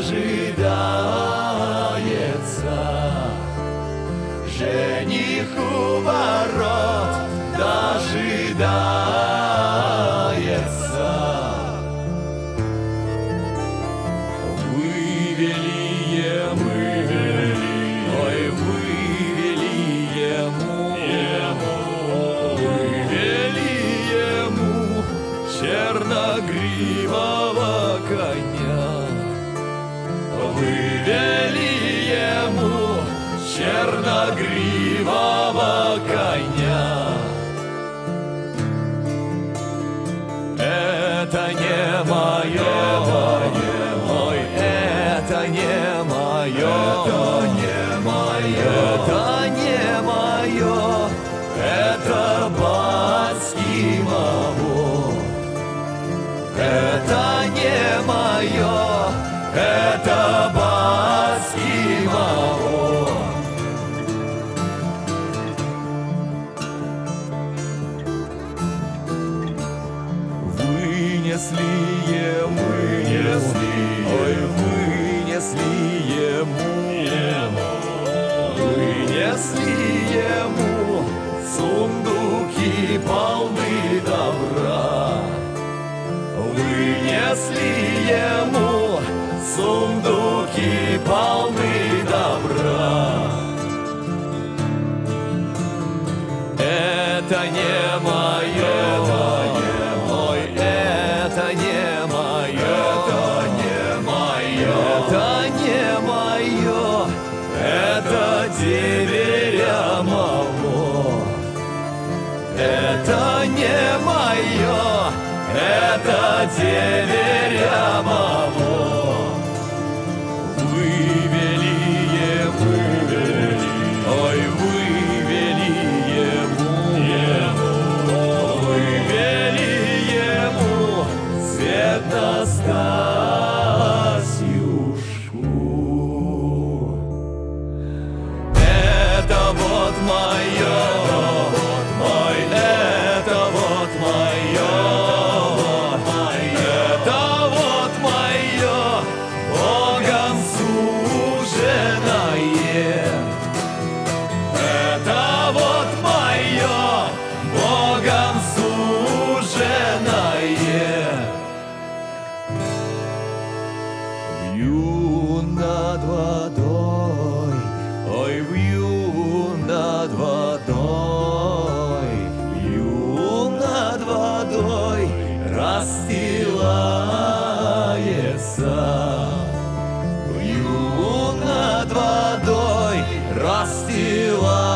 дожидается, жених у ворот дожидается. Вывели ему черногривого коня. Вывели ему черногривого коня. Это не мое, ой, это не мое, это не мое, это батьки моего. Это не мое, это батьки моего. Вынесли ему, ой, вынесли ему сундуки полны добра. Вынесли ему сундуки полны добра. Это не мое, ой, это не мое, это не мое, это деверя моего. Это не мое, это деверя моего. Вывели ему, ой, вывели ему свет Настасьюшку. Это вот мое, ой, это вот мое, это вот мое, Богом суженое. Это вот мое, Богом суженое. Вью над водой, ой, вью над водой, вью над водой, расстилается. Вью над водой, расстилается.